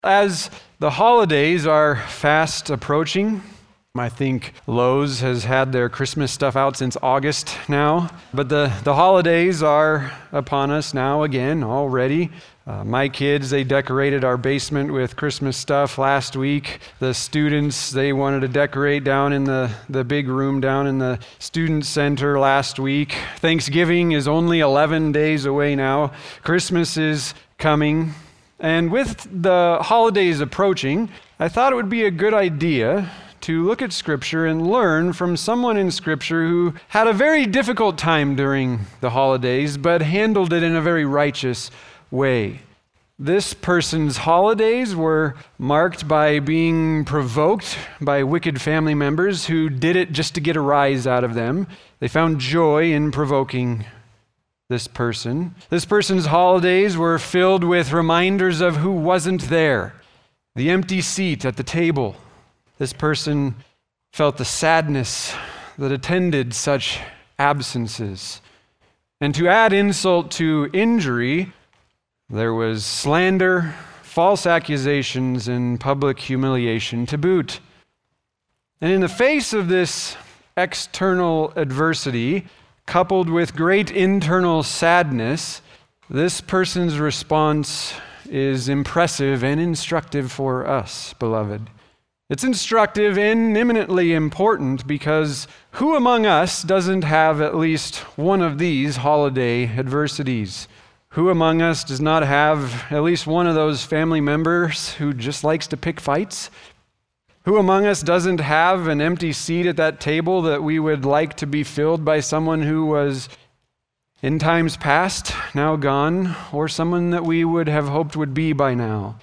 As the holidays are fast approaching, I think Lowe's has had their Christmas stuff out since August now, but the holidays are upon us now again already. My kids, they decorated our basement with Christmas stuff last week. The students, they wanted to decorate down in the big room down in the student center last week. Thanksgiving is only 11 days away now. Christmas is coming. And with the holidays approaching, I thought it would be a good idea to look at Scripture and learn from someone in Scripture who had a very difficult time during the holidays, but handled it in a very righteous way. This person's holidays were marked by being provoked by wicked family members who did it just to get a rise out of them. They found joy in provoking this person. This person's holidays were filled with reminders of who wasn't there, the empty seat at the table. This person felt the sadness that attended such absences. And to add insult to injury, there was slander, false accusations, and public humiliation to boot. And in the face of this external adversity, coupled with great internal sadness, this person's response is impressive and instructive for us, beloved. It's instructive and eminently important because who among us doesn't have at least one of these holiday adversities? Who among us does not have at least one of those family members who just likes to pick fights? Who among us doesn't have an empty seat at that table that we would like to be filled by someone who was in times past, now gone, or someone that we would have hoped would be by now?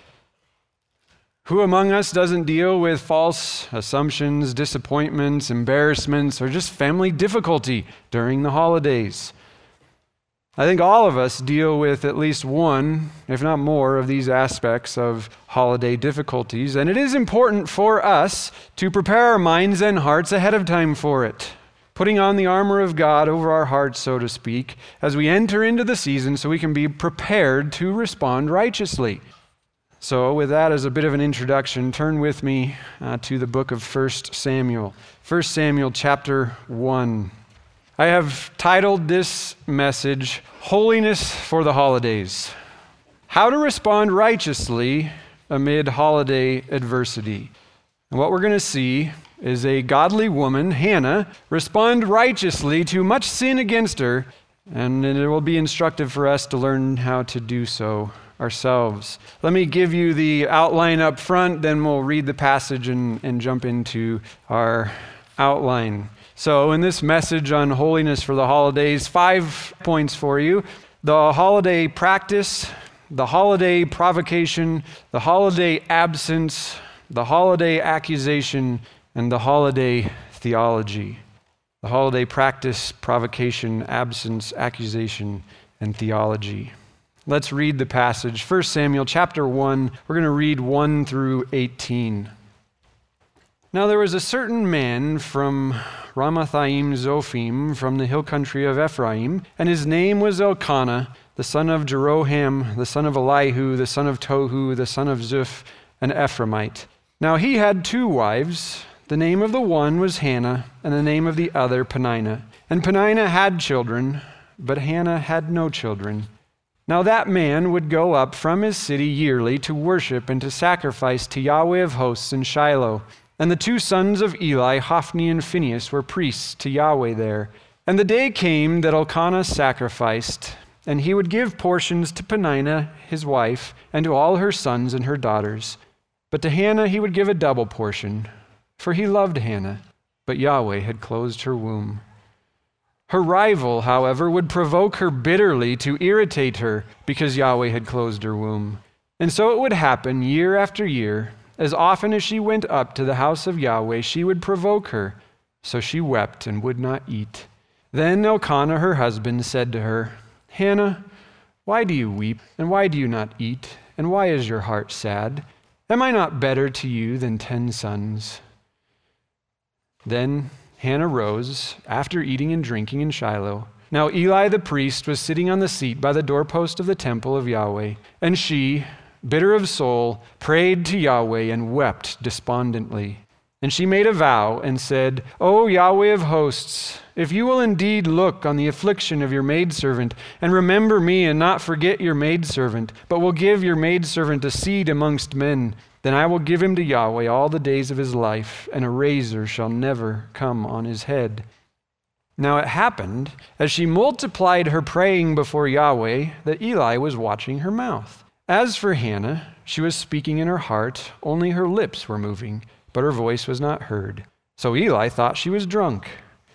Who among us doesn't deal with false assumptions, disappointments, embarrassments, or just family difficulty during the holidays? I think all of us deal with at least one, if not more, of these aspects of holiday difficulties, and it is important for us to prepare our minds and hearts ahead of time for it, putting on the armor of God over our hearts, so to speak, as we enter into the season so we can be prepared to respond righteously. So with that as a bit of an introduction, turn with me to the book of 1 Samuel. 1 Samuel chapter 1. I have titled this message, Holiness for the Holidays. How to respond righteously amid holiday adversity. And what we're going to see is a godly woman, Hannah, respond righteously to much sin against her, and it will be instructive for us to learn how to do so ourselves. Let me give you the outline up front, then we'll read the passage and jump into our outline. So in this message on holiness for the holidays, 5 points for you: the holiday practice, the holiday provocation, the holiday absence, the holiday accusation, and the holiday theology. The holiday practice, provocation, absence, accusation, and theology. Let's read the passage. 1 Samuel chapter 1, we're going to read 1 through 18. Now there was a certain man from Ramathaim Zophim, from the hill country of Ephraim, and his name was Elkanah, the son of Jeroham, the son of Elihu, the son of Tohu, the son of Zuph, an Ephraimite. Now he had 2 wives. The name of the one was Hannah, and the name of the other Peninnah. And Peninnah had children, but Hannah had no children. Now that man would go up from his city yearly to worship and to sacrifice to Yahweh of hosts in Shiloh. And the 2 sons of Eli, Hophni and Phinehas, were priests to Yahweh there. And the day came that Elkanah sacrificed, and he would give portions to Peninnah his wife, and to all her sons and her daughters. But to Hannah he would give a double portion, for he loved Hannah, but Yahweh had closed her womb. Her rival, however, would provoke her bitterly to irritate her, because Yahweh had closed her womb. And so it would happen year after year. As often as she went up to the house of Yahweh, she would provoke her. So she wept and would not eat. Then Elkanah, her husband, said to her, Hannah, why do you weep, and why do you not eat, and why is your heart sad? Am I not better to you than 10 sons? Then Hannah rose, after eating and drinking in Shiloh. Now Eli the priest was sitting on the seat by the doorpost of the temple of Yahweh, and she, bitter of soul, prayed to Yahweh and wept despondently. And she made a vow and said, O Yahweh of hosts, if you will indeed look on the affliction of your maidservant, and remember me and not forget your maidservant, but will give your maidservant a seed amongst men, then I will give him to Yahweh all the days of his life, and a razor shall never come on his head. Now it happened, as she multiplied her praying before Yahweh, that Eli was watching her mouth. As for Hannah, she was speaking in her heart, only her lips were moving, but her voice was not heard. So Eli thought she was drunk.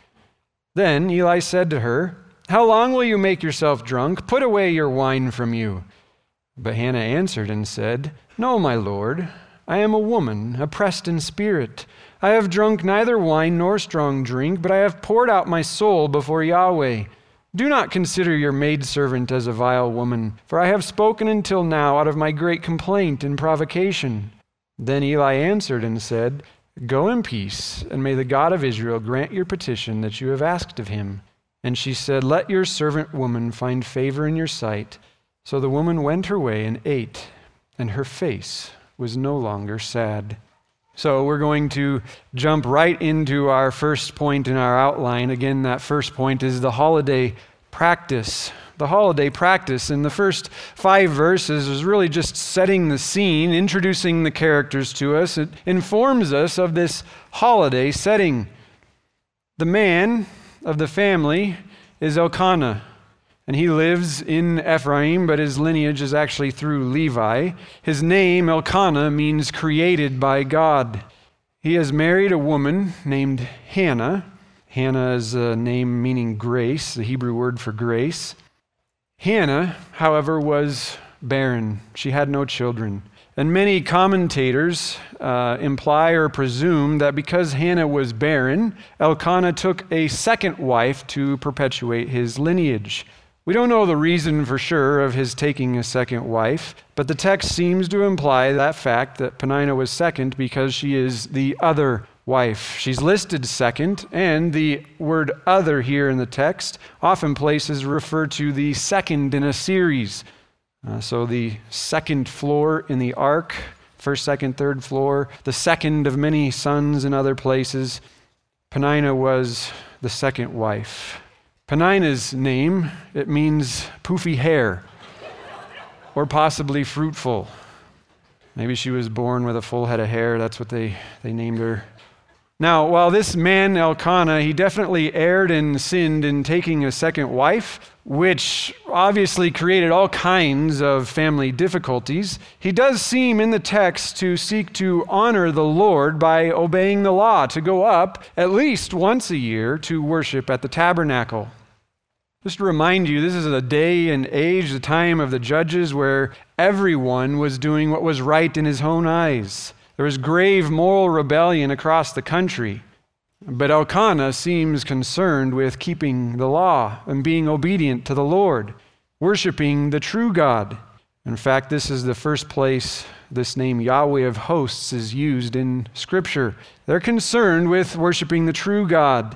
Then Eli said to her, How long will you make yourself drunk? Put away your wine from you. But Hannah answered and said, No, my Lord, I am a woman, oppressed in spirit. I have drunk neither wine nor strong drink, but I have poured out my soul before Yahweh. Do not consider your maidservant as a vile woman, for I have spoken until now out of my great complaint and provocation. Then Eli answered and said, Go in peace, and may the God of Israel grant your petition that you have asked of him. And she said, Let your servant woman find favor in your sight. So the woman went her way and ate, and her face was no longer sad. So we're going to jump right into our first point in our outline. Again, that first point is the holiday practice. The holiday practice in the first 5 verses is really just setting the scene, introducing the characters to us. It informs us of this holiday setting. The man of the family is Elkanah, and he lives in Ephraim, but his lineage is actually through Levi. His name, Elkanah, means created by God. He has married a woman named Hannah. Hannah is a name meaning grace, the Hebrew word for grace. Hannah, however, was barren. She had no children. And many commentators imply or presume that because Hannah was barren, Elkanah took a second wife to perpetuate his lineage. We don't know the reason for sure of his taking a second wife, but the text seems to imply that fact that Peninnah was second because she is the other wife. She's listed second, and the word other here in the text often places refer to the second in a series. So the second floor in the ark, first, second, third floor, the second of many sons in other places. Peninnah was the second wife. Peninnah's name, it means poofy hair, or possibly fruitful. Maybe she was born with a full head of hair. That's what they named her. Now, while this man, Elkanah, he definitely erred and sinned in taking a second wife, which obviously created all kinds of family difficulties, he does seem in the text to seek to honor the Lord by obeying the law, to go up at least once a year to worship at the tabernacle. Just to remind you, this is a day and age, the time of the judges, where everyone was doing what was right in his own eyes. There was grave moral rebellion across the country. But Elkanah seems concerned with keeping the law and being obedient to the Lord, worshiping the true God. In fact, this is the first place this name Yahweh of hosts is used in Scripture. They're concerned with worshiping the true God.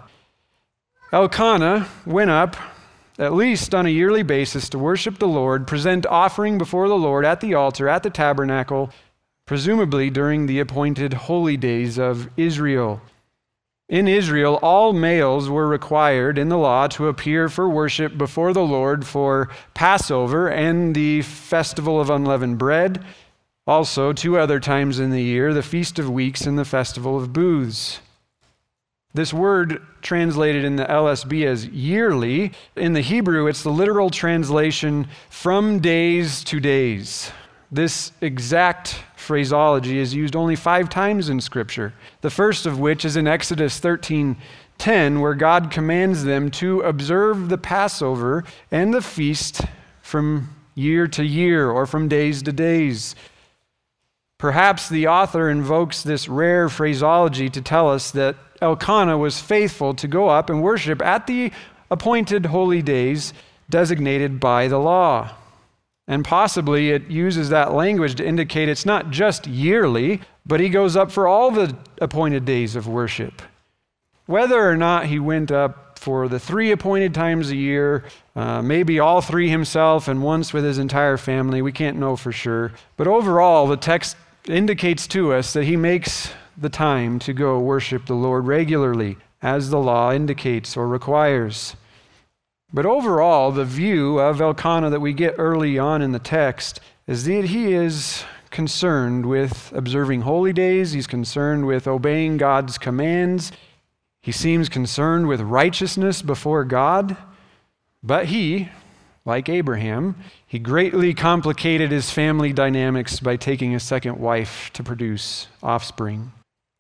Elkanah went up at least on a yearly basis to worship the Lord, present offering before the Lord at the altar, at the tabernacle, presumably during the appointed holy days of Israel. In Israel, all males were required in the law to appear for worship before the Lord for Passover and the Festival of Unleavened Bread. Also, 2 other times in the year, the Feast of Weeks and the Festival of Booths. This word translated in the LSB as yearly, in the Hebrew, it's the literal translation from days to days. This exact phraseology is used only 5 times in Scripture, the first of which is in Exodus 13:10, where God commands them to observe the Passover and the feast from year to year or from days to days. Perhaps the author invokes this rare phraseology to tell us that Elkanah was faithful to go up and worship at the appointed holy days designated by the law. And possibly it uses that language to indicate it's not just yearly, but he goes up for all the appointed days of worship. Whether or not he went up for the 3 appointed times a year, maybe all 3 himself and once with his entire family. We can't know for sure. But overall, the text indicates to us that he makes the time to go worship the Lord regularly, as the law indicates or requires. But overall, the view of Elkanah that we get early on in the text is that he is concerned with observing holy days. He's concerned with obeying God's commands. He seems concerned with righteousness before God. But he, like Abraham, he greatly complicated his family dynamics by taking a second wife to produce offspring.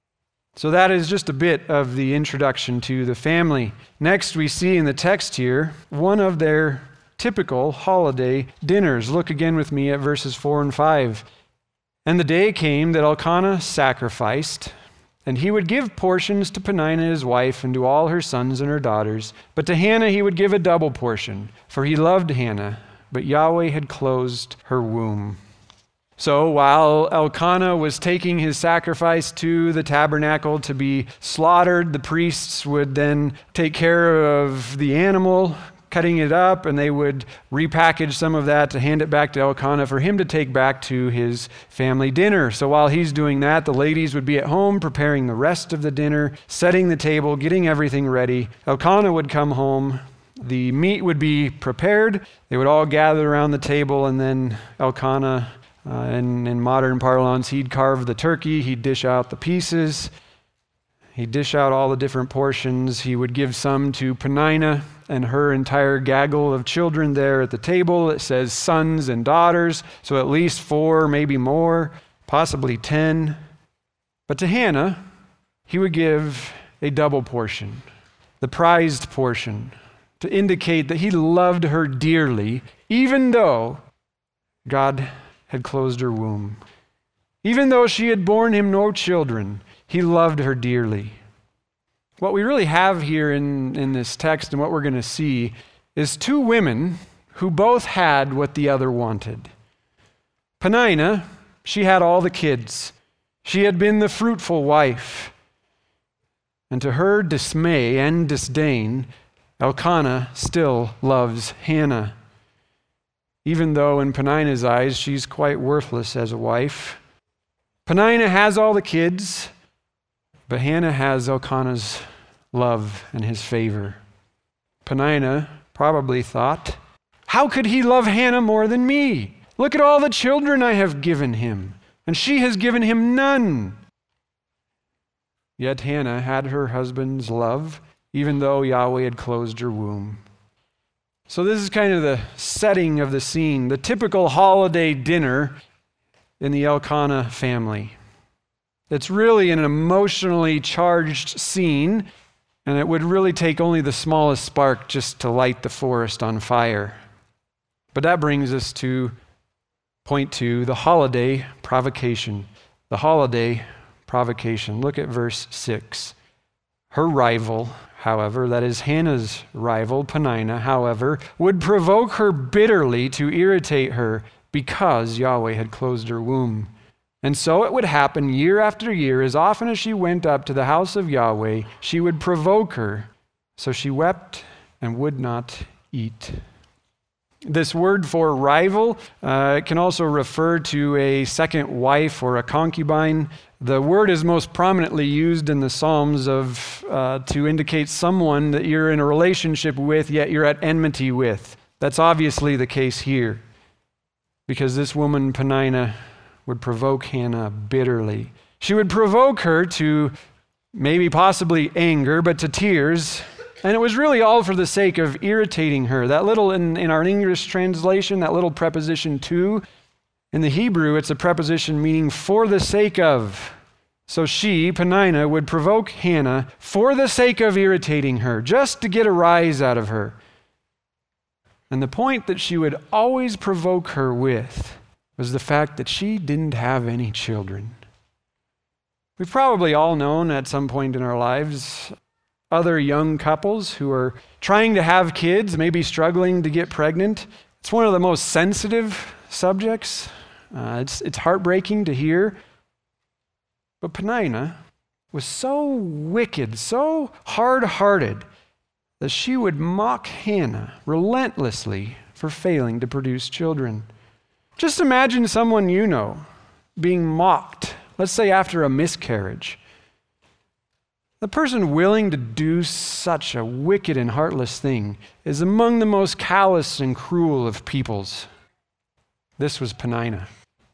So that is just a bit of the introduction to the family. Next, we see in the text here one of their typical holiday dinners. Look again with me at verses 4 and 5. And the day came that Elkanah sacrificed, and he would give portions to Peninnah his wife and to all her sons and her daughters. But to Hannah he would give a double portion, for he loved Hannah, but Yahweh had closed her womb. So while Elkanah was taking his sacrifice to the tabernacle to be slaughtered, the priests would then take care of the animal, cutting it up, and they would repackage some of that to hand it back to Elkanah for him to take back to his family dinner. So while he's doing that, the ladies would be at home preparing the rest of the dinner, setting the table, getting everything ready. Elkanah would come home. The meat would be prepared. They would all gather around the table, and then Elkanah, in modern parlance, he'd carve the turkey, he'd dish out the pieces, he'd dish out all the different portions. He would give some to Peninnah and her entire gaggle of children there at the table. It says sons and daughters, so at least 4, maybe more, possibly 10. But to Hannah, he would give a double portion, the prized portion, to indicate that he loved her dearly, even though God had closed her womb. Even though she had borne him no children, he loved her dearly. What we really have here in this text and what we're going to see is 2 women who both had what the other wanted. Peninnah, she had all the kids. She had been the fruitful wife. And to her dismay and disdain, Elkanah still loves Hannah, even though in Peninnah's eyes she's quite worthless as a wife. Peninnah has all the kids, but Hannah has Elkanah's love and his favor. Peninnah probably thought, how could he love Hannah more than me? Look at all the children I have given him, and she has given him none. Yet Hannah had her husband's love, even though Yahweh had closed her womb. So this is kind of the setting of the scene, the typical holiday dinner in the Elkanah family. It's really an emotionally charged scene, and it would really take only the smallest spark just to light the forest on fire. But that brings us to point 2, the holiday provocation. The holiday provocation. Look at verse 6. Her rival, however, that is Hannah's rival, Peninnah, however, would provoke her bitterly to irritate her because Yahweh had closed her womb. And so it would happen year after year, as often as she went up to the house of Yahweh, she would provoke her. So she wept and would not eat. This word for rival can also refer to a second wife or a concubine. The word is most prominently used in the Psalms to indicate someone that you're in a relationship with, yet you're at enmity with. That's obviously the case here, because this woman, Peninnah, would provoke Hannah bitterly. She would provoke her to maybe possibly anger, but to tears. And it was really all for the sake of irritating her. That little, in our English translation, that little preposition to, in the Hebrew, it's a preposition meaning for the sake of. So she, Peninnah, would provoke Hannah for the sake of irritating her, just to get a rise out of her. And the point that she would always provoke her with was the fact that she didn't have any children. We've probably all known at some point in our lives other young couples who are trying to have kids, maybe struggling to get pregnant. It's one of the most sensitive subjects. It's heartbreaking to hear. But Peninnah was so wicked, so hard-hearted, that she would mock Hannah relentlessly for failing to produce children. Just imagine someone you know being mocked, let's say after a miscarriage. The person willing to do such a wicked and heartless thing is among the most callous and cruel of peoples. This was Peninnah.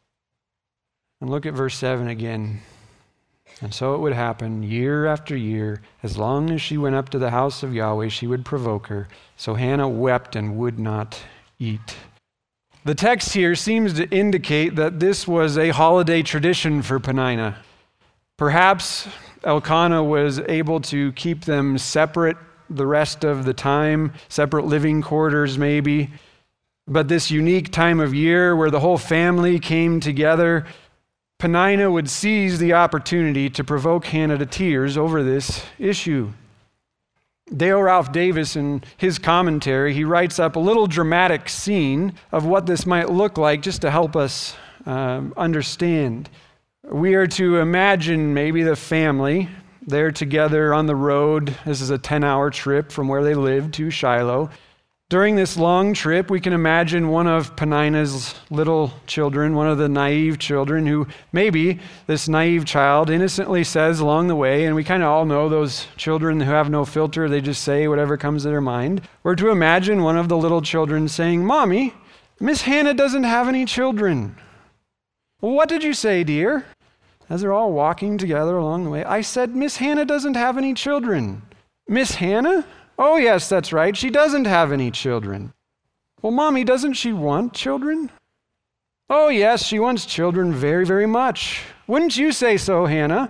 And look at verse 7 again. And so it would happen year after year, as long as she went up to the house of Yahweh, she would provoke her. So Hannah wept and would not eat. The text here seems to indicate that this was a holiday tradition for Peninnah. Perhaps Elkanah was able to keep them separate the rest of the time, separate living quarters maybe. But this unique time of year where the whole family came together, Peninnah would seize the opportunity to provoke Hannah to tears over this issue. Dale Ralph Davis, in his commentary, he writes up a little dramatic scene of what this might look like just to help us understand. We are to imagine maybe the family, they're together on the road. This is a 10-hour trip from where they live to Shiloh. During this long trip, we can imagine one of Peninnah's little children, one of the naive children, who maybe this naive child innocently says along the way, and we kind of all know those children who have no filter, they just say whatever comes to their mind. We're to imagine one of the little children saying, "Mommy, Miss Hannah doesn't have any children." "Well, what did you say, dear?" As they're all walking together along the way, "I said, Miss Hannah doesn't have any children." "Miss Hannah? Oh, yes, that's right. She doesn't have any children." "Well, Mommy, doesn't she want children?" "Oh, yes, she wants children very, very much. Wouldn't you say so, Hannah?"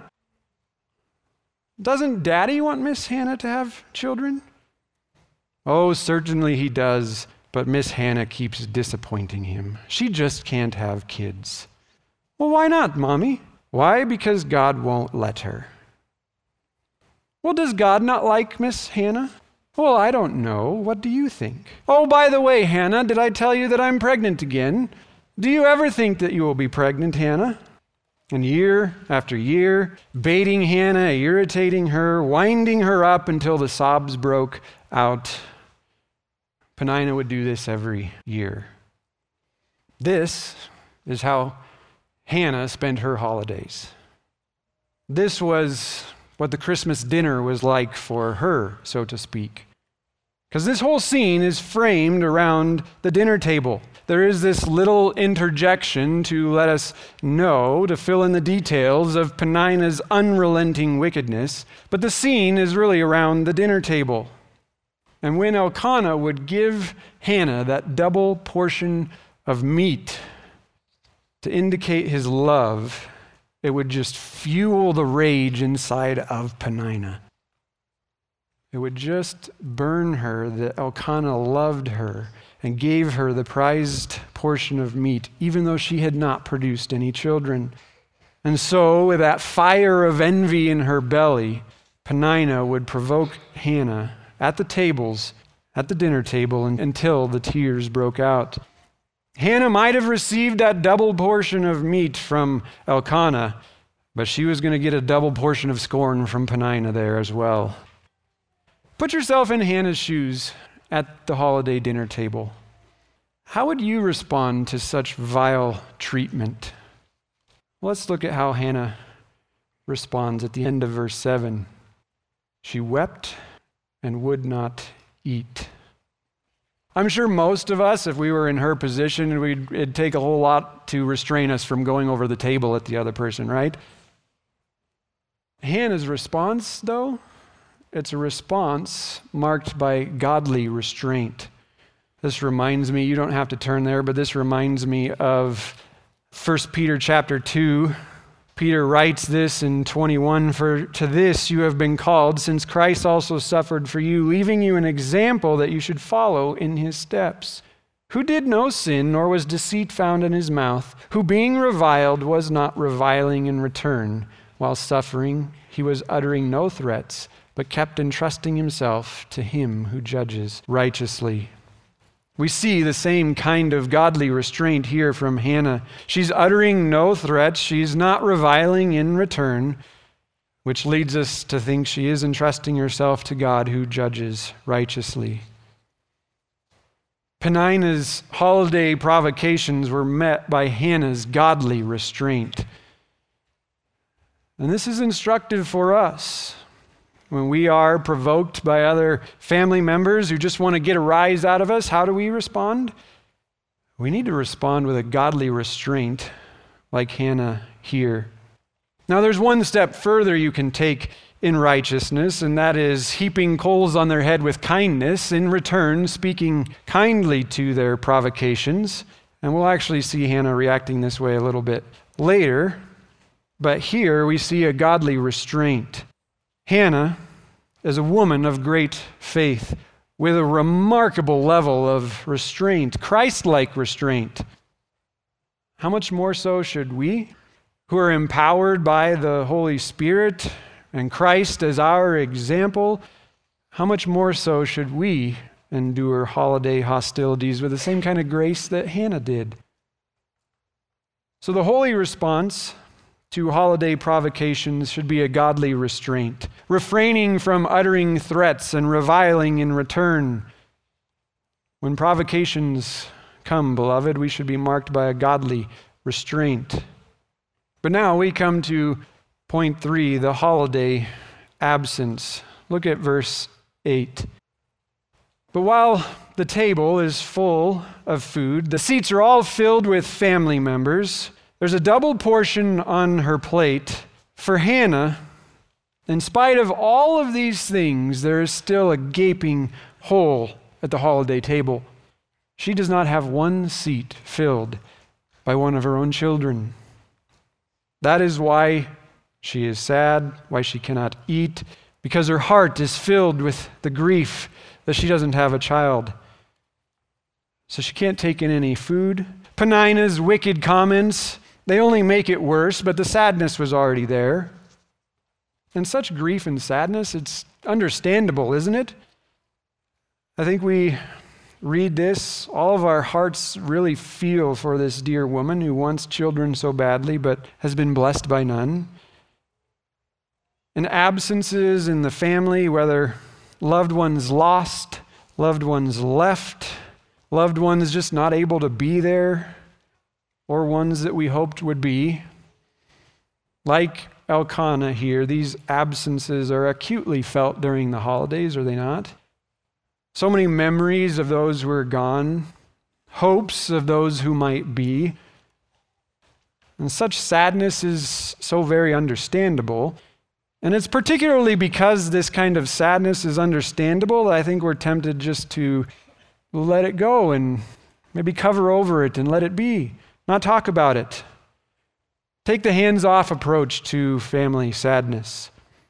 "Doesn't Daddy want Miss Hannah to have children?" "Oh, certainly he does, but Miss Hannah keeps disappointing him. She just can't have kids." "Well, why not, Mommy?" "Why? Because God won't let her." "Well, does God not like Miss Hannah?" "Well, I don't know. What do you think?" "Oh, by the way, Hannah, did I tell you that I'm pregnant again? Do you ever think that you will be pregnant, Hannah?" And year after year, baiting Hannah, irritating her, winding her up until the sobs broke out. Peninnah would do this every year. This is how Hannah spent her holidays. This was what the Christmas dinner was like for her, so to speak. Because this whole scene is framed around the dinner table. There is this little interjection to let us know, to fill in the details of Peninnah's unrelenting wickedness, but the scene is really around the dinner table. And when Elkanah would give Hannah that double portion of meat to indicate his love, it would just fuel the rage inside of Peninnah. It would just burn her that Elkanah loved her and gave her the prized portion of meat, even though she had not produced any children. And so, with that fire of envy in her belly, Peninnah would provoke Hannah at the tables, at the dinner table, until the tears broke out. Hannah might have received that double portion of meat from Elkanah, but she was going to get a double portion of scorn from Peninnah there as well. Put yourself in Hannah's shoes at the holiday dinner table. How would you respond to such vile treatment? Let's look at how Hannah responds at the end of verse 7. She wept and would not eat. I'm sure most of us, if we were in her position, it'd take a whole lot to restrain us from going over the table at the other person, right? Hannah's response, though, it's a response marked by godly restraint. This reminds me, you don't have to turn there, but this reminds me of 1 Peter chapter 2. Peter writes this in 21, "For to this you have been called, since Christ also suffered for you, leaving you an example that you should follow in his steps, who did no sin, nor was deceit found in his mouth, who being reviled was not reviling in return. While suffering, he was uttering no threats, but kept entrusting himself to him who judges righteously." We see the same kind of godly restraint here from Hannah. She's uttering no threats. She's not reviling in return. which leads us to think she is entrusting herself to God who judges righteously. Peninnah's holiday provocations were met by Hannah's godly restraint. And this is instructive for us. When we are provoked by other family members who just want to get a rise out of us, how do we respond? We need to respond with a godly restraint, like Hannah here. Now, there's one step further you can take in righteousness, and that is heaping coals on their head with kindness, in return speaking kindly to their provocations. And we'll actually see Hannah reacting this way a little bit later. But here we see a godly restraint. Hannah is a woman of great faith with a remarkable level of restraint, Christ-like restraint. How much more so should we, who are empowered by the Holy Spirit and Christ as our example, how much more so should we endure holiday hostilities with the same kind of grace that Hannah did? So the holy response to holiday provocations should be a godly restraint, refraining from uttering threats and reviling in return. When provocations come, beloved, we should be marked by a godly restraint. But now we come to point 3, the holiday absence. Look at verse 8. But while the table is full of food, the seats are all filled with family members, there's a double portion on her plate. For Hannah, in spite of all of these things, there is still a gaping hole at the holiday table. She does not have one seat filled by one of her own children. That is why she is sad, why she cannot eat, because her heart is filled with the grief that she doesn't have a child. So she can't take in any food. Peninnah's wicked comments, they only make it worse, but the sadness was already there. And such grief and sadness, it's understandable, isn't it? I think we read this, all of our hearts really feel for this dear woman who wants children so badly but has been blessed by none. And absences in the family, whether loved ones lost, loved ones left, loved ones just not able to be there, or ones that we hoped would be. Like Elkanah here, these absences are acutely felt during the holidays, are they not? So many memories of those who are gone, hopes of those who might be. And such sadness is so very understandable. And it's particularly because this kind of sadness is understandable that I think we're tempted just to let it go and maybe cover over it and let it be, not talk about it. Take the hands-off approach to family sadness.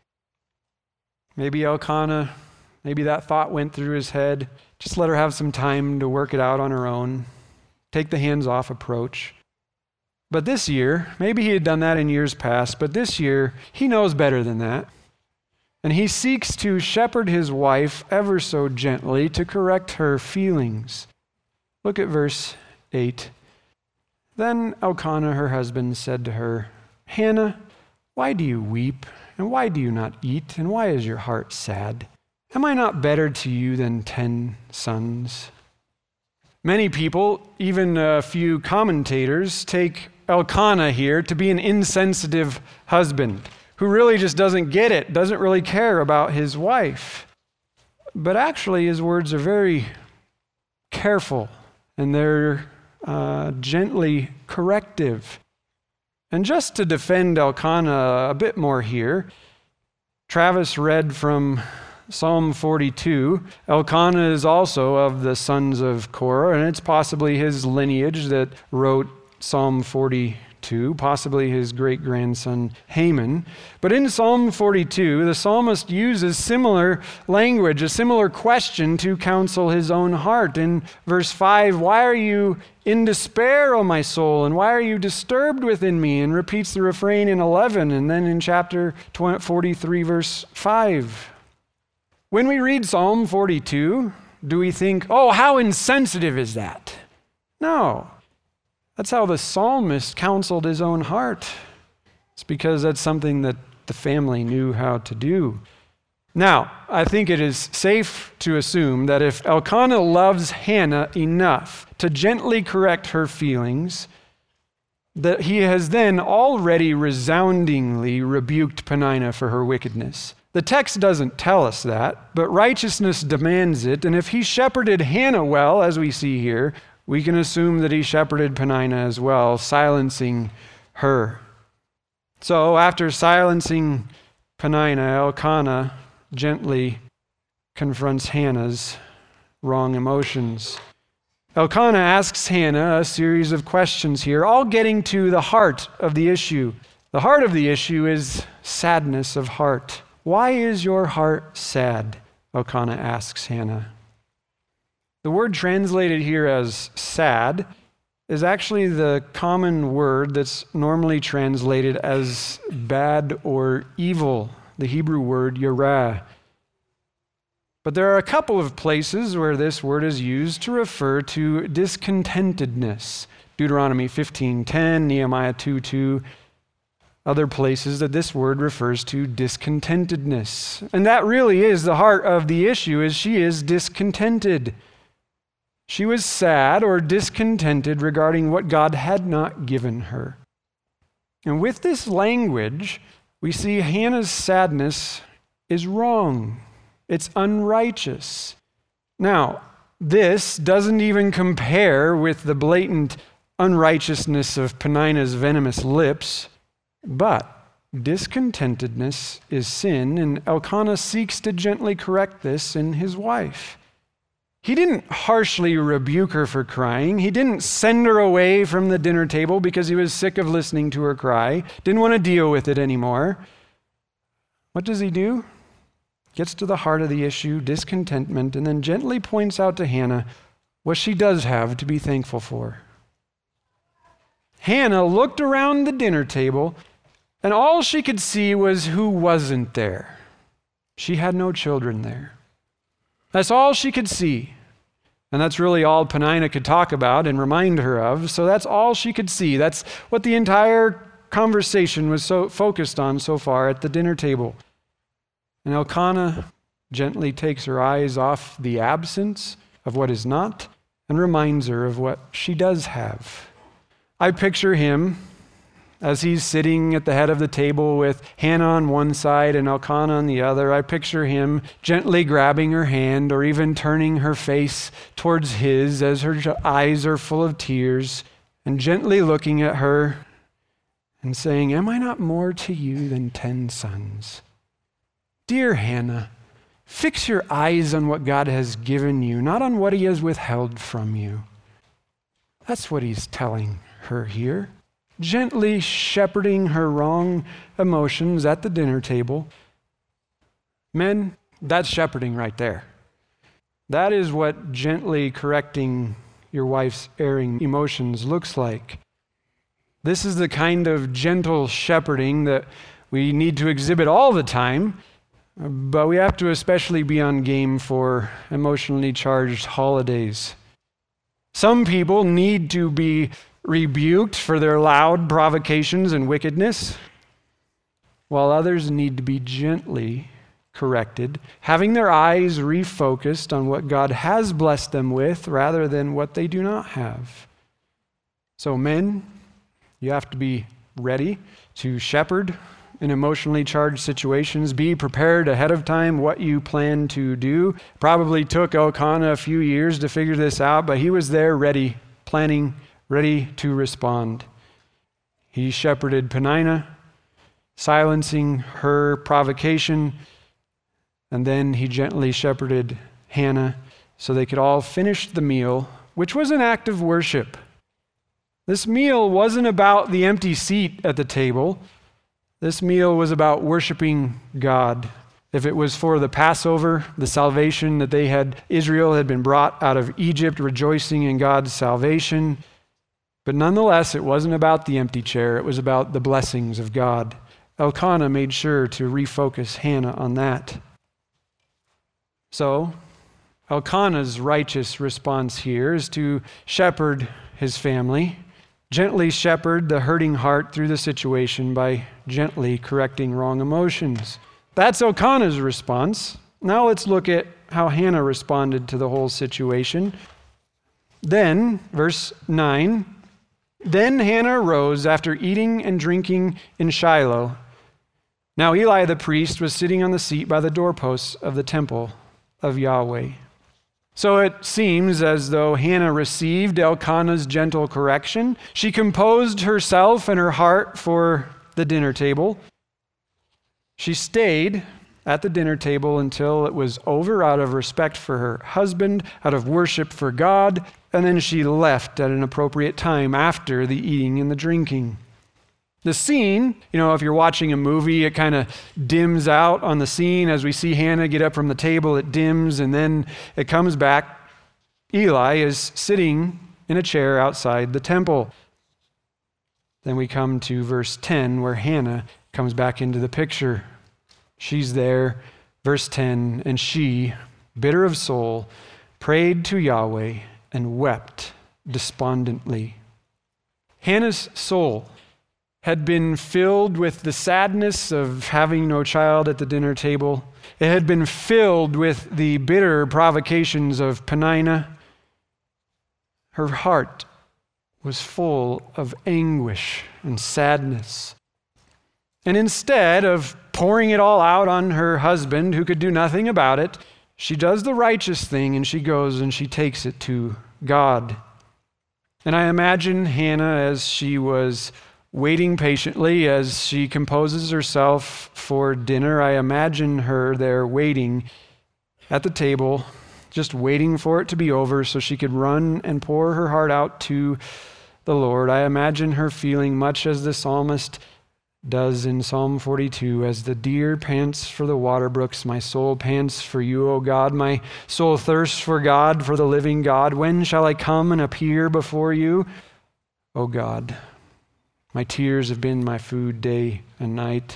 Maybe Elkanah, maybe that thought went through his head. Just let her have some time to work it out on her own. Take the hands-off approach. But this year, maybe he had done that in years past, but this year, he knows better than that. And he seeks to shepherd his wife ever so gently to correct her feelings. Look at verse 8. Then Elkanah, her husband, said to her, Hannah, why do you weep? And why do you not eat? And why is your heart sad? Am I not better to you than 10 sons? Many people, even a few commentators, take Elkanah here to be an insensitive husband who really just doesn't get it, doesn't really care about his wife. But actually, his words are very careful and they're gently corrective. And just to defend Elkanah a bit more here, Travis read from Psalm 42. Elkanah is also of the sons of Korah, and it's possibly his lineage that wrote Psalm 42, possibly his great-grandson Haman. But in Psalm 42, the psalmist uses similar language, a similar question to counsel his own heart. In verse 5, why are you in despair, O my soul, and why are you disturbed within me? And repeats the refrain in 11, and then in chapter 43, verse 5. When we read Psalm 42, do we think, oh, how insensitive is that? No. That's how the psalmist counseled his own heart. It's because that's something that the family knew how to do. Now, I think it is safe to assume that if Elkanah loves Hannah enough to gently correct her feelings, that he has then already resoundingly rebuked Peninnah for her wickedness. The text doesn't tell us that, but righteousness demands it, and if he shepherded Hannah well, as we see here, we can assume that he shepherded Peninnah as well, silencing her. So after silencing Peninnah, Elkanah gently confronts Hannah's wrong emotions. Elkanah asks Hannah a series of questions here, all getting to the heart of the issue. The heart of the issue is sadness of heart. Why is your heart sad? Elkanah asks Hannah. The word translated here as sad is actually the common word that's normally translated as bad or evil, the Hebrew word yarah. But there are a couple of places where this word is used to refer to discontentedness. Deuteronomy 15:10, Nehemiah 2:2, other places that this word refers to discontentedness. And that really is the heart of the issue, is she is discontented. She was sad or discontented regarding what God had not given her. And with this language, we see Hannah's sadness is wrong. It's unrighteous. Now, this doesn't even compare with the blatant unrighteousness of Peninnah's venomous lips, but discontentedness is sin, and Elkanah seeks to gently correct this in his wife. He didn't harshly rebuke her for crying. He didn't send her away from the dinner table because he was sick of listening to her cry, didn't want to deal with it anymore. What does he do? Gets to the heart of the issue, discontentment, and then gently points out to Hannah what she does have to be thankful for. Hannah looked around the dinner table, and all she could see was who wasn't there. She had no children there. That's all she could see. And that's really all Peninnah could talk about and remind her of, so that's all she could see. That's what the entire conversation was so focused on so far at the dinner table. And Elkanah gently takes her eyes off the absence of what is not and reminds her of what she does have. I picture him as he's sitting at the head of the table with Hannah on one side and Elkanah on the other. I picture him gently grabbing her hand or even turning her face towards his as her eyes are full of tears and gently looking at her and saying, "Am I not more to you than 10 sons? Dear Hannah, fix your eyes on what God has given you, not on what he has withheld from you." That's what he's telling her here, gently shepherding her wrong emotions at the dinner table. Men, that's shepherding right there. That is what gently correcting your wife's erring emotions looks like. This is the kind of gentle shepherding that we need to exhibit all the time, but we have to especially be on game for emotionally charged holidays. Some people need to be rebuked for their loud provocations and wickedness, while others need to be gently corrected, having their eyes refocused on what God has blessed them with rather than what they do not have. So men, you have to be ready to shepherd in emotionally charged situations. Be prepared ahead of time what you plan to do. Probably took Elkanah a few years to figure this out, but he was there ready, planning, ready to respond. He shepherded Peninnah, silencing her provocation, and then he gently shepherded Hannah so they could all finish the meal, which was an act of worship. This meal wasn't about the empty seat at the table. This meal was about worshiping God. If it was for the Passover, the salvation that Israel had been brought out of Egypt, rejoicing in God's salvation. But nonetheless, it wasn't about the empty chair. It was about the blessings of God. Elkanah made sure to refocus Hannah on that. So, Elkanah's righteous response here is to shepherd his family, gently shepherd the hurting heart through the situation by gently correcting wrong emotions. That's Elkanah's response. Now let's look at how Hannah responded to the whole situation. Then, verse 9, then Hannah arose after eating and drinking in Shiloh. Now Eli the priest was sitting on the seat by the doorposts of the temple of Yahweh. So it seems as though Hannah received Elkanah's gentle correction. She composed herself and her heart for the dinner table. She stayed at the dinner table until it was over out of respect for her husband, out of worship for God, and then she left at an appropriate time after the eating and the drinking. The scene, if you're watching a movie, it kind of dims out on the scene. As we see Hannah get up from the table, it dims, and then it comes back. Eli is sitting in a chair outside the temple. Then we come to verse 10, where Hannah comes back into the picture. She's there, verse 10, and she, bitter of soul, prayed to Yahweh and wept despondently. Hannah's soul had been filled with the sadness of having no child at the dinner table. It had been filled with the bitter provocations of Peninnah. Her heart was full of anguish and sadness. And instead of pouring it all out on her husband, who could do nothing about it, she does the righteous thing and she goes and she takes it to God. And I imagine Hannah, as she was waiting patiently, as she composes herself for dinner, I imagine her there waiting at the table, just waiting for it to be over so she could run and pour her heart out to the Lord. I imagine her feeling much as the psalmist does in Psalm 42, as the deer pants for the water brooks, my soul pants for you, O God. My soul thirsts for God, for the living God. When shall I come and appear before you, O God? My tears have been my food day and night.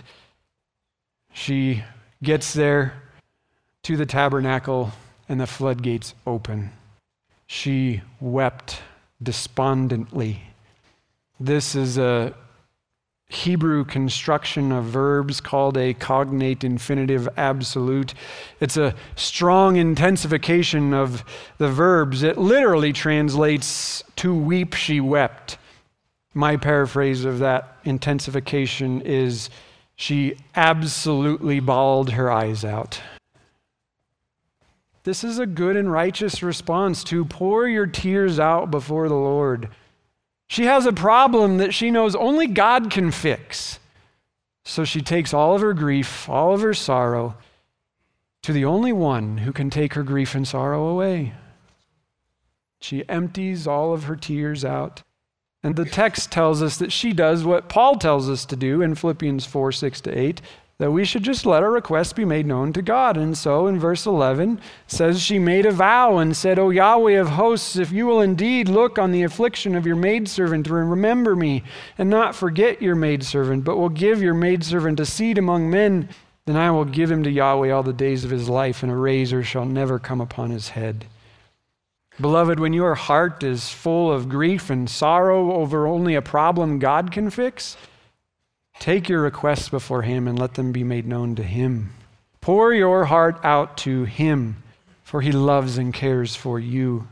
She gets there to the tabernacle and the floodgates open. She wept despondently. This is a Hebrew construction of verbs called a cognate infinitive absolute. It's a strong intensification of the verbs. It literally translates to weep she wept. My paraphrase of that intensification is she absolutely bawled her eyes out. This is a good and righteous response to pour your tears out before the Lord. She has a problem that she knows only God can fix. So she takes all of her grief, all of her sorrow, to the only one who can take her grief and sorrow away. She empties all of her tears out. And the text tells us that she does what Paul tells us to do in Philippians 4, 6-8, that we should just let our requests be made known to God. And so in verse 11 says, she made a vow and said, O Yahweh of hosts, if you will indeed look on the affliction of your maidservant and remember me, and not forget your maidservant, but will give your maidservant a seed among men, then I will give him to Yahweh all the days of his life, and a razor shall never come upon his head. Beloved, when your heart is full of grief and sorrow over only a problem God can fix, take your requests before him and let them be made known to him. Pour your heart out to him, for he loves and cares for you.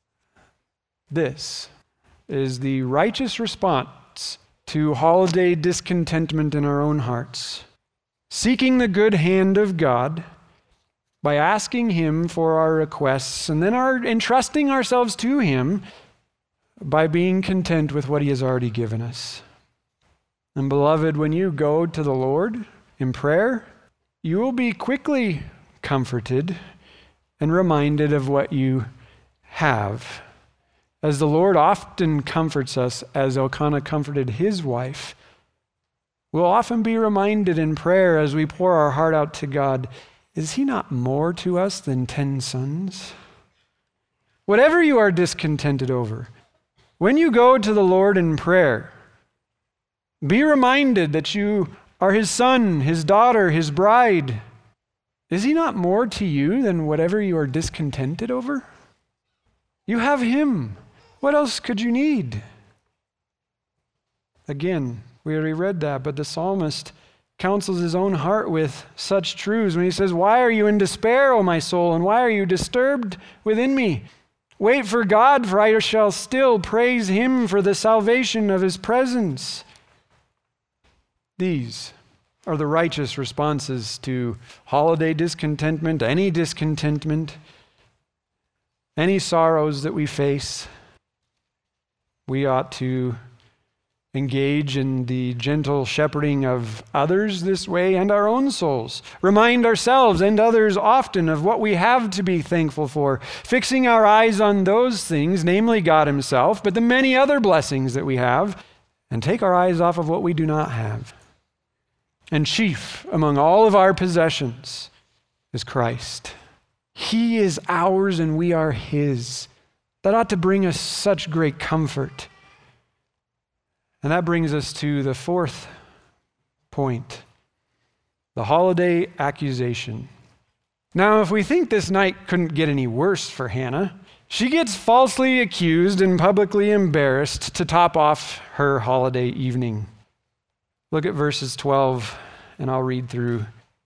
This is the righteous response to holiday discontentment in our own hearts. Seeking the good hand of God by asking him for our requests, and then entrusting ourselves to him by being content with what he has already given us. And beloved, when you go to the Lord in prayer, you will be quickly comforted and reminded of what you have. As the Lord often comforts us, as Elkanah comforted his wife, we'll often be reminded in prayer as we pour our heart out to God, is he not more to us than 10 sons? Whatever you are discontented over, when you go to the Lord in prayer, be reminded that you are his son, his daughter, his bride. Is he not more to you than whatever you are discontented over? You have him. What else could you need? Again, We already read that, but the psalmist counsels his own heart with such truths when he says, "Why are you in despair, O my soul, and why are you disturbed within me? Wait for God, for I shall still praise him for the salvation of his presence." These are the righteous responses to holiday discontentment, any sorrows that we face. We ought to engage in the gentle shepherding of others this way and our own souls. Remind ourselves and others often of what we have to be thankful for, fixing our eyes on those things, namely God himself, but the many other blessings that we have, and take our eyes off of what we do not have. And chief among all of our possessions is Christ. He is ours and we are his. That ought to bring us such great comfort. And that brings us to the fourth point, the holiday accusation. Now, if we think this night couldn't get any worse for Hannah, she gets falsely accused and publicly embarrassed to top off her holiday evening. Look at verses 12, and I'll read through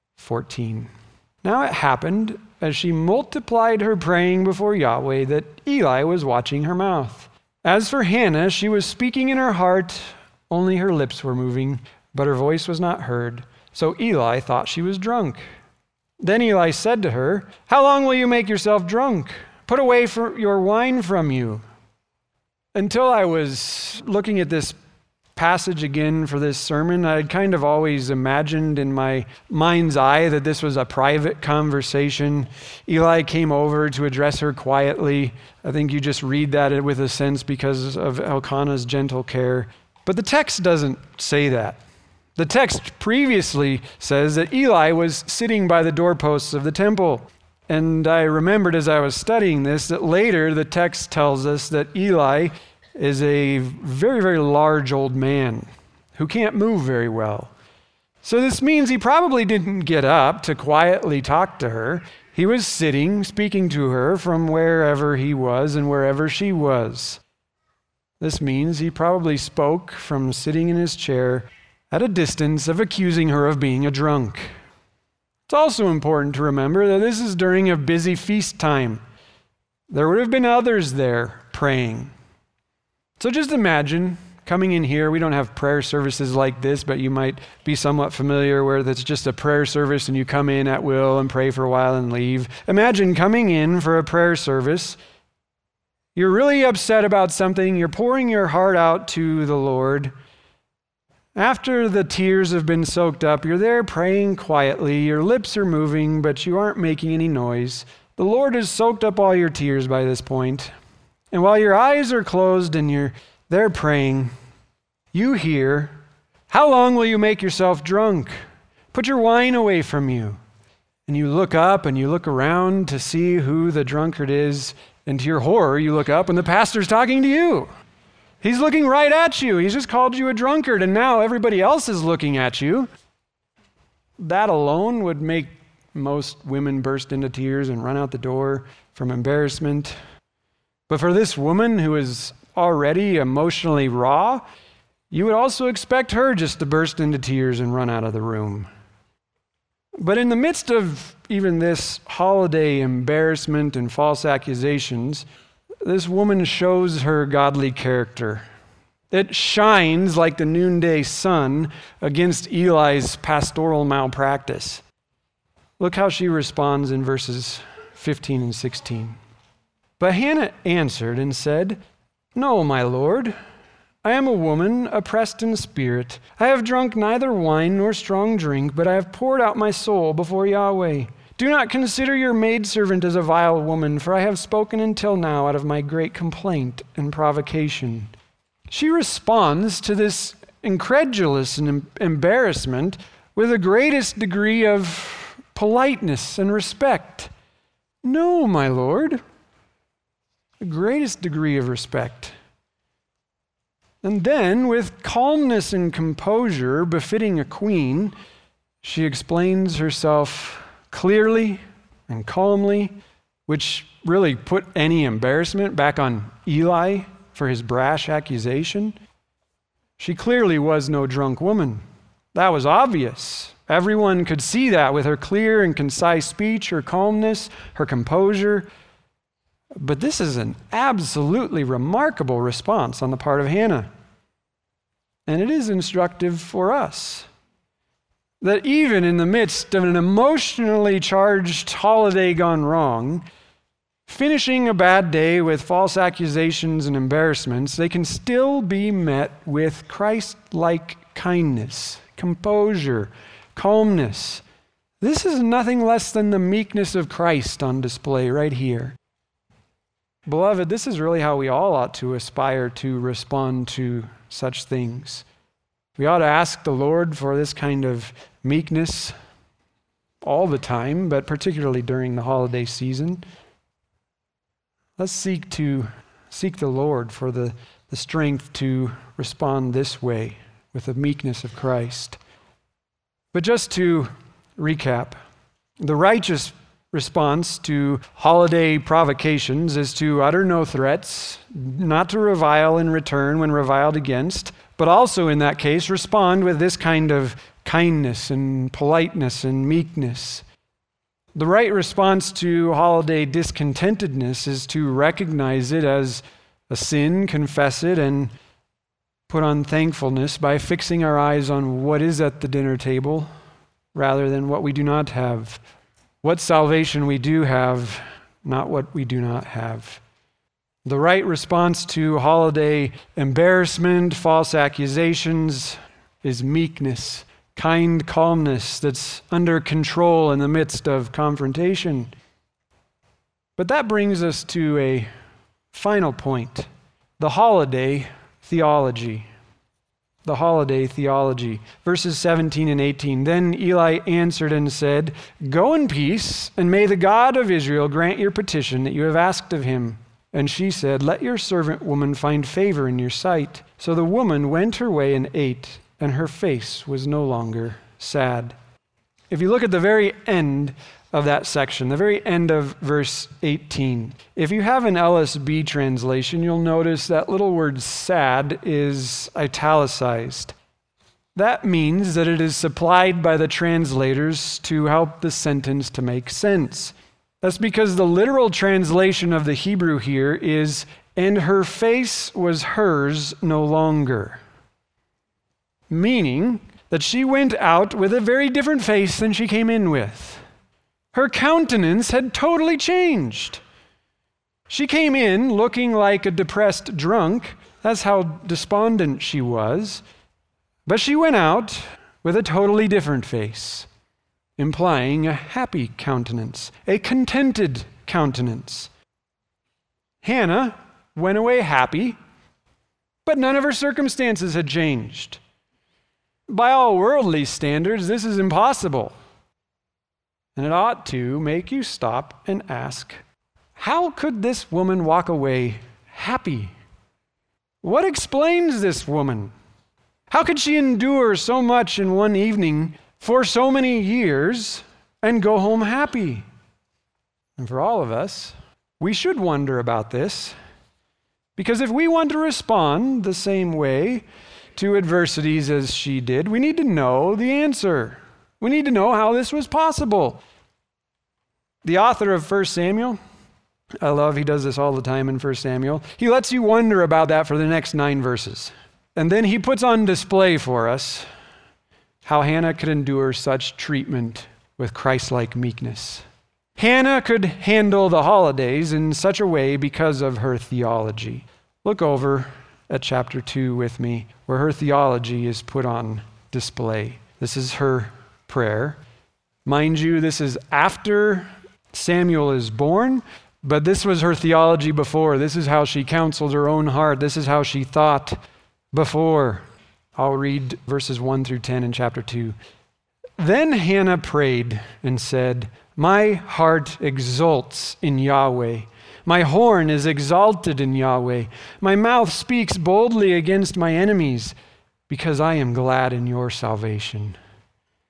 14. Now it happened, as she multiplied her praying before Yahweh, that Eli was watching her mouth. As for Hannah, she was speaking in her heart, only her lips were moving, but her voice was not heard. So Eli thought she was drunk. Then Eli said to her, "How long will you make yourself drunk? Put away your wine from you." Until I was looking at this passage again for this sermon, I'd kind of always imagined in my mind's eye that this was a private conversation. Eli came over to address her quietly. I think you just read that with a sense because of Elkanah's gentle care. But the text doesn't say that. The text previously says that Eli was sitting by the doorposts of the temple. And I remembered as I was studying this that later the text tells us that Eli is a very, very large old man who can't move very well. So this means he probably didn't get up to quietly talk to her. He was sitting, speaking to her from wherever he was and wherever she was. This means he probably spoke from sitting in his chair at a distance of accusing her of being a drunk. It's also important to remember that this is during a busy feast time. There would have been others there praying. So just imagine coming in here. We don't have prayer services like this, but you might be somewhat familiar where that's just a prayer service and you come in at will and pray for a while and leave. Imagine coming in for a prayer service. You're really upset about something. You're pouring your heart out to the Lord. After the tears have been soaked up, you're there praying quietly. Your lips are moving, but you aren't making any noise. The Lord has soaked up all your tears by this point. And while your eyes are closed and you're there praying, you hear, "How long will you make yourself drunk? Put your wine away from you." And you look up and you look around to see who the drunkard is. And to your horror, you look up and the pastor's talking to you. He's looking right at you. He's just called you a drunkard, and now everybody else is looking at you. That alone would make most women burst into tears and run out the door from embarrassment. But for this woman who is already emotionally raw, you would also expect her just to burst into tears and run out of the room. But in the midst of even this holiday embarrassment and false accusations, this woman shows her godly character. It shines like the noonday sun against Eli's pastoral malpractice. Look how she responds in verses 15 and 16. But Hannah answered and said, "No, my lord, I am a woman oppressed in spirit. I have drunk neither wine nor strong drink, but I have poured out my soul before Yahweh. Do not consider your maidservant as a vile woman, for I have spoken until now out of my great complaint and provocation." She responds to this incredulous and embarrassment with the greatest degree of politeness and respect. "No, my lord." The greatest degree of respect. And then, with calmness and composure befitting a queen, she explains herself clearly and calmly, which really put any embarrassment back on Eli for his brash accusation. She clearly was no drunk woman. That was obvious. Everyone could see that with her clear and concise speech, her calmness, her composure. But this is an absolutely remarkable response on the part of Hannah. And it is instructive for us that even in the midst of an emotionally charged holiday gone wrong, finishing a bad day with false accusations and embarrassments, they can still be met with Christ-like kindness, composure, calmness. This is nothing less than the meekness of Christ on display right here. Beloved, this is really how we all ought to aspire to respond to such things. We ought to ask the Lord for this kind of meekness all the time, but particularly during the holiday season. Let's seek the Lord for the strength to respond this way with the meekness of Christ. But just to recap, the righteous response to holiday provocations is to utter no threats, not to revile in return when reviled against, but also in that case respond with this kind of kindness and politeness and meekness. The right response to holiday discontentedness is to recognize it as a sin, confess it, and put on thankfulness by fixing our eyes on what is at the dinner table rather than what we do not have. What salvation we do have, not what we do not have. The right response to holiday embarrassment, false accusations, is meekness, kind calmness that's under control in the midst of confrontation. But that brings us to a final point, the holiday theology. The holiday theology. Verses 17 and 18. Then Eli answered and said, "Go in peace, and may the God of Israel grant your petition that you have asked of him." And she said, "Let your servant woman find favor in your sight." So the woman went her way and ate, and her face was no longer sad. If you look at the very end of that section, the very end of verse 18, if you have an LSB translation, you'll notice that little word sad is italicized. That means that it is supplied by the translators to help the sentence to make sense. That's because the literal translation of the Hebrew here is, "And her face was hers no longer." Meaning that she went out with a very different face than she came in with. Her countenance had totally changed. She came in looking like a depressed drunk. That's how despondent she was. But she went out with a totally different face, implying a happy countenance, a contented countenance. Hannah went away happy, but none of her circumstances had changed. By all worldly standards, this is impossible. And it ought to make you stop and ask, how could this woman walk away happy? What explains this woman? How could she endure so much in one evening for so many years and go home happy? And for all of us, we should wonder about this, because if we want to respond the same way to adversities as she did, we need to know the answer. We need to know how this was possible. The author of 1 Samuel, I love, he does this all the time in 1 Samuel. He lets you wonder about that for the next 9 verses. And then he puts on display for us how Hannah could endure such treatment with Christ-like meekness. Hannah could handle the holidays in such a way because of her theology. Look over at chapter 2 with me, where her theology is put on display. This is her prayer. Mind you, this is after Samuel is born, but this was her theology before. This is how she counseled her own heart. This is how she thought before. I'll read verses 1 through 10 in chapter 2. Then Hannah prayed and said, "My heart exults in Yahweh. My horn is exalted in Yahweh. My mouth speaks boldly against my enemies, because I am glad in your salvation.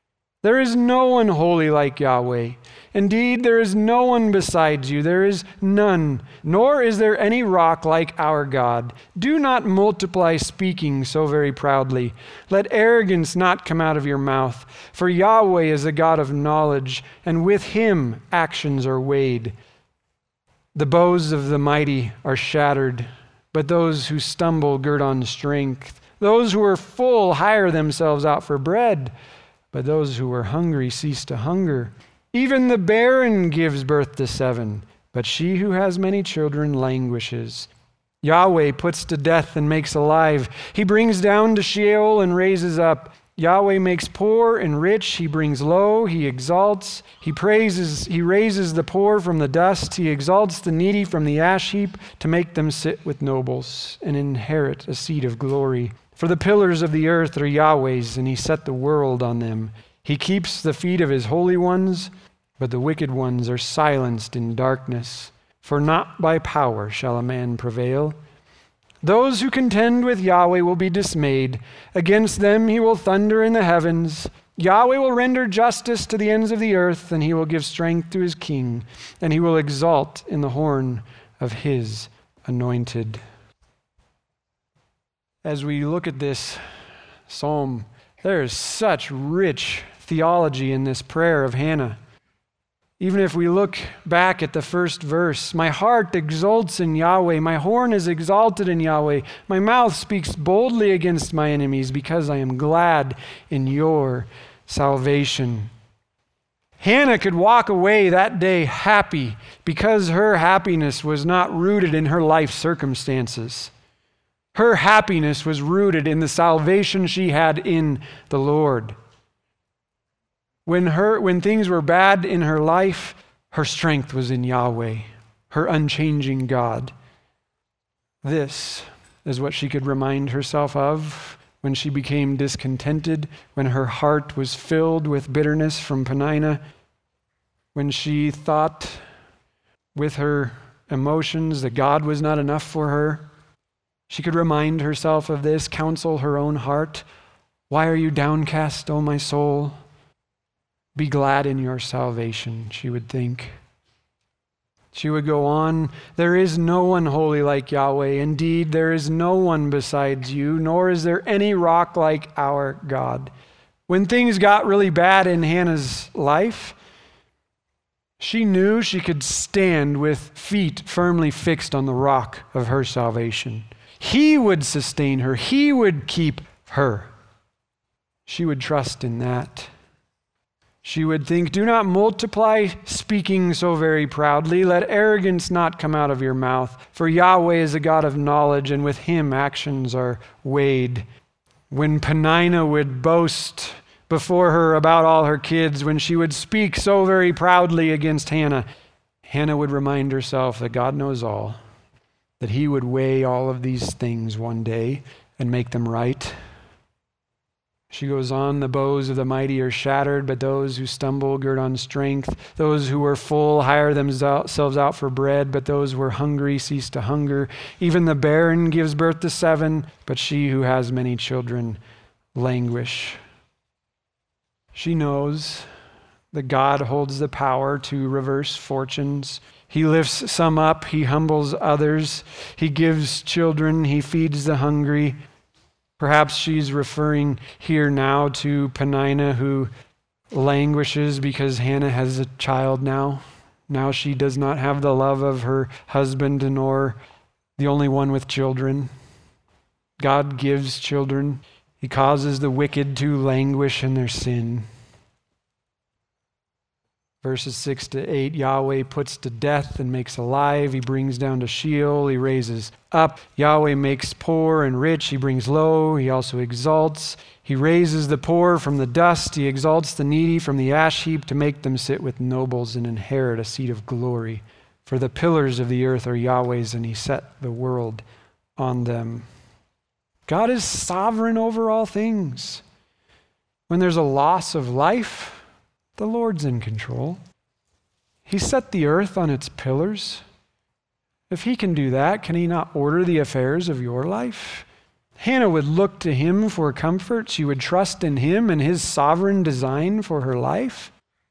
There is no one holy like Yahweh. Indeed, there is no one besides you. There is none, nor is there any rock like our God. Do not multiply speaking so very proudly. Let arrogance not come out of your mouth. For Yahweh is a God of knowledge, and with him actions are weighed. The bows of the mighty are shattered, but those who stumble gird on strength. Those who are full hire themselves out for bread, but those who are hungry cease to hunger. Even the barren gives birth to 7, but she who has many children languishes. Yahweh puts to death and makes alive. He brings down to Sheol and raises up. Yahweh makes poor and rich. He brings low. He exalts. He raises the poor from the dust. He exalts the needy from the ash heap to make them sit with nobles and inherit a seat of glory. For the pillars of the earth are Yahweh's, and he set the world on them. He keeps the feet of his holy ones, but the wicked ones are silenced in darkness. For not by power shall a man prevail. Those who contend with Yahweh will be dismayed. Against them he will thunder in the heavens. Yahweh will render justice to the ends of the earth, and he will give strength to his king, and he will exalt in the horn of his anointed. As we look at this psalm, there is such rich theology in this prayer of Hannah. Even if we look back at the first verse, my heart exults in Yahweh, my horn is exalted in Yahweh, my mouth speaks boldly against my enemies because I am glad in your salvation. Hannah could walk away that day happy because her happiness was not rooted in her life circumstances. Her happiness was rooted in the salvation she had in the Lord. When things were bad in her life, her strength was in Yahweh, her unchanging God. This is what she could remind herself of when she became discontented, when her heart was filled with bitterness from Peninnah, when she thought with her emotions that God was not enough for her. She could remind herself of this, counsel her own heart. Why are you downcast, O my soul? Be glad in your salvation, she would think. She would go on, there is no one holy like Yahweh. Indeed, there is no one besides you, nor is there any rock like our God. When things got really bad in Hannah's life, she knew she could stand with feet firmly fixed on the rock of her salvation. He would sustain her. He would keep her. She would trust in that. She would think, do not multiply speaking so very proudly. Let arrogance not come out of your mouth. For Yahweh is a God of knowledge, and with him actions are weighed. When Peninnah would boast before her about all her kids, when she would speak so very proudly against Hannah, Hannah would remind herself that God knows all, that he would weigh all of these things one day and make them right. She goes on, the bows of the mighty are shattered, but those who stumble gird on strength. Those who are full hire themselves out for bread, but those who are hungry cease to hunger. Even the barren gives birth to 7, but she who has many children languish. She knows that God holds the power to reverse fortunes. He lifts some up, he humbles others. He gives children, he feeds the hungry. Perhaps she's referring here now to Peninnah, who languishes because Hannah has a child now. Now she does not have the love of her husband, nor the only one with children. God gives children. He causes the wicked to languish in their sin. Verses 6 to 8, Yahweh puts to death and makes alive. He brings down to Sheol. He raises up. Yahweh makes poor and rich. He brings low. He also exalts. He raises the poor from the dust. He exalts the needy from the ash heap to make them sit with nobles and inherit a seat of glory. For the pillars of the earth are Yahweh's, and he set the world on them. God is sovereign over all things. When there's a loss of life, the Lord's in control. He set the earth on its pillars. If he can do that, can he not order the affairs of your life? Hannah would look to him for comfort. She would trust in him and his sovereign design for her life.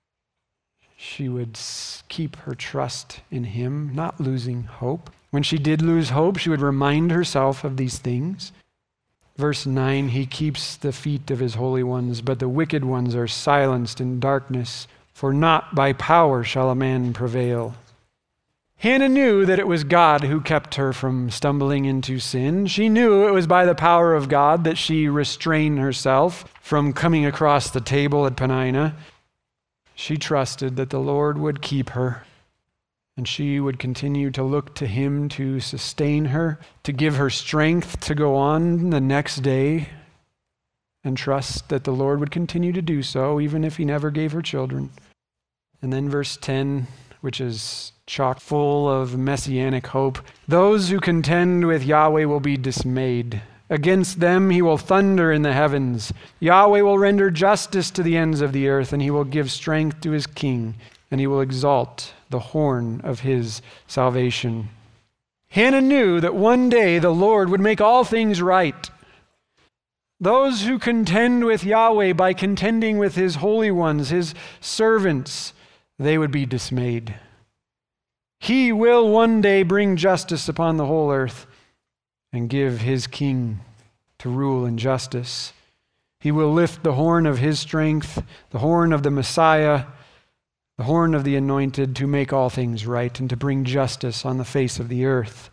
She would keep her trust in him, not losing hope. When she did lose hope, she would remind herself of these things. Verse 9, he keeps the feet of his holy ones, but the wicked ones are silenced in darkness, for not by power shall a man prevail. Hannah knew that it was God who kept her from stumbling into sin. She knew it was by the power of God that she restrained herself from coming across the table at Peninnah. She trusted that the Lord would keep her, and she would continue to look to him to sustain her, to give her strength to go on the next day, and trust that the Lord would continue to do so, even if he never gave her children. And then verse 10, which is chock full of messianic hope. Those who contend with Yahweh will be dismayed. Against them he will thunder in the heavens. Yahweh will render justice to the ends of the earth, and he will give strength to his king, and he will exalt the horn of his salvation. Hannah knew that one day the Lord would make all things right. Those who contend with Yahweh by contending with his holy ones, his servants, they would be dismayed. He will one day bring justice upon the whole earth and give his king to rule in justice. He will lift the horn of his strength, the horn of the Messiah, the horn of the anointed, to make all things right and to bring justice on the face of the earth.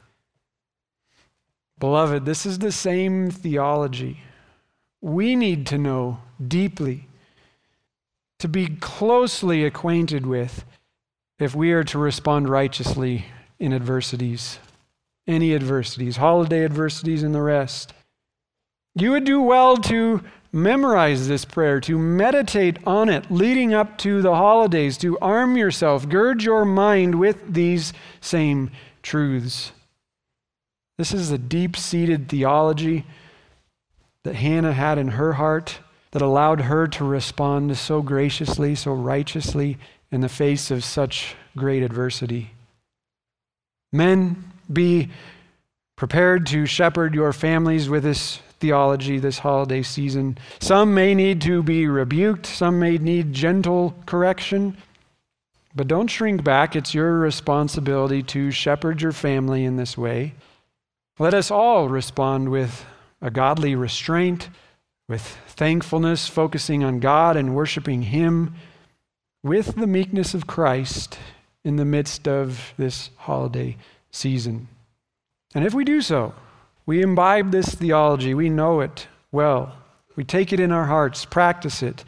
Beloved, this is the same theology we need to know deeply, to be closely acquainted with, if we are to respond righteously in adversities, any adversities, holiday adversities and the rest. You would do well to memorize this prayer, to meditate on it leading up to the holidays, to arm yourself, gird your mind with these same truths. This is the deep-seated theology that Hannah had in her heart that allowed her to respond so graciously, so righteously in the face of such great adversity. Men, be prepared to shepherd your families with this theology this holiday season. Some may need to be rebuked, some may need gentle correction, but don't shrink back. It's your responsibility to shepherd your family in this way. Let us all respond with a godly restraint, with thankfulness, focusing on God and worshiping him, with the meekness of Christ in the midst of this holiday season. And if we do so, we imbibe this theology, we know it well, we take it in our hearts, practice it,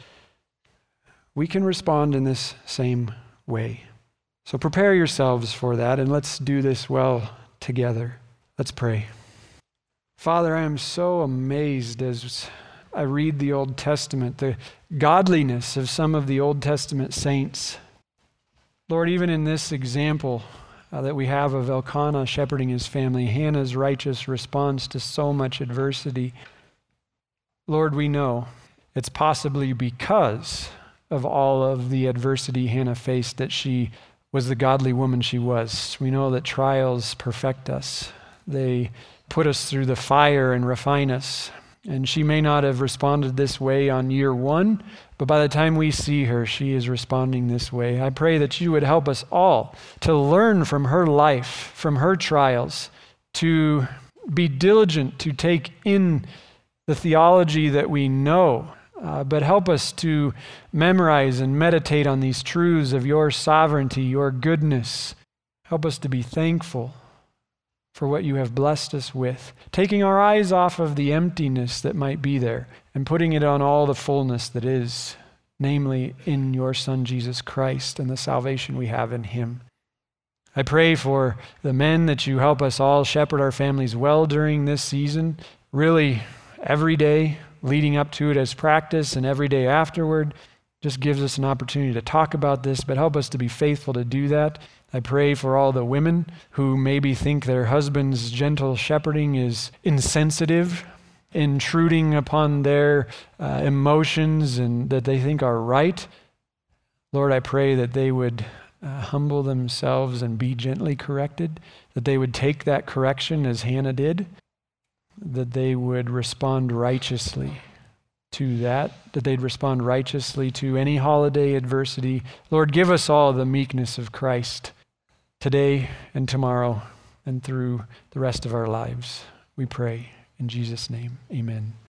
we can respond in this same way. So prepare yourselves for that, and let's do this well together. Let's pray. Father, I am so amazed as I read the Old Testament, the godliness of some of the Old Testament saints. Lord, even in this example that we have of Elkanah shepherding his family, Hannah's righteous response to so much adversity, Lord, we know it's possibly because of all of the adversity Hannah faced that she was the godly woman she was. We know that trials perfect us. They put us through the fire and refine us. And she may not have responded this way on year one, but by the time we see her, she is responding this way. I pray that you would help us all to learn from her life, from her trials, to be diligent to take in the theology that we know, but help us to memorize and meditate on these truths of your sovereignty, your goodness. Help us to be thankful for what you have blessed us with, taking our eyes off of the emptiness that might be there and putting it on all the fullness that is, namely in your Son, Jesus Christ, and the salvation we have in him. I pray for the men that you help us all shepherd our families well during this season, really every day leading up to it as practice and every day afterward. Just gives us an opportunity to talk about this, but help us to be faithful to do that. I pray for all the women who maybe think their husband's gentle shepherding is insensitive, intruding upon their emotions and that they think are right. Lord, I pray that they would humble themselves and be gently corrected, that they would take that correction as Hannah did, that they would respond righteously to that they'd respond righteously to any holiday adversity. Lord, give us all the meekness of Christ today and tomorrow and through the rest of our lives. We pray in Jesus' name, amen.